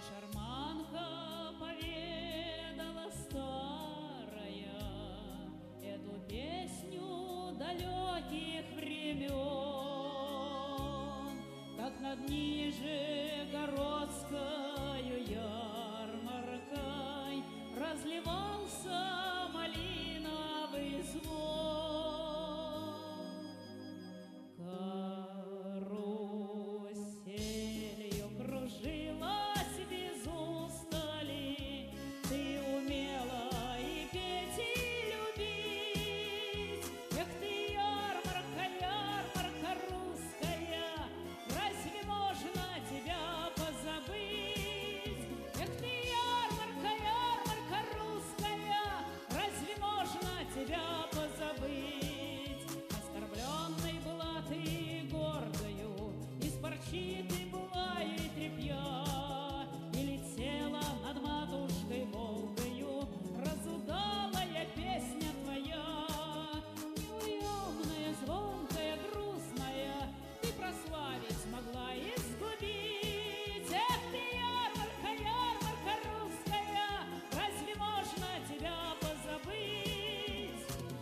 шарманка поведала старая эту песню далеких времен, как над Нижегородскою ярмаркой разливался малиновый звон. Каруселью кружилась без устали, ты умела и петь, и любить. Эх ты, ярмарка, ярмарка русская, разве можно тебя позабыть? Эх ты, ярмарка, ярмарка русская, разве можно тебя позабыть? Оскорбленной была ты гордою, из парчи ты была и тряпья, и летела над матушкой Волгою разудалая песня твоя. Неуемная, звонкая, грустная, ты прославить могла и сгубить. Эх ты, ярмарка, ярмарка русская, разве можно тебя позабыть?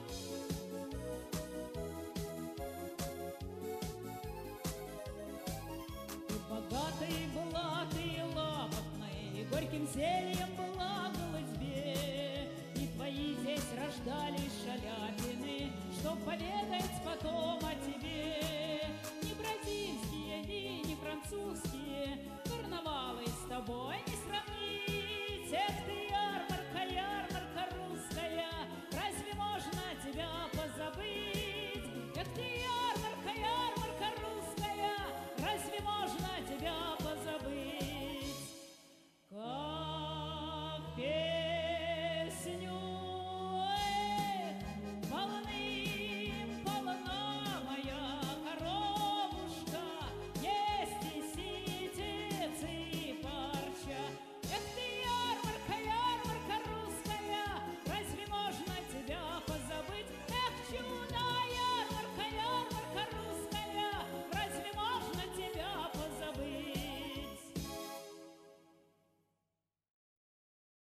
Богатой была ты лапотной, и горьким зельем была в голодьбе, и твои здесь рождались шаляпины, чтоб поведать потом о тебе. Ни бразильские, ни французские карнавалы с тобой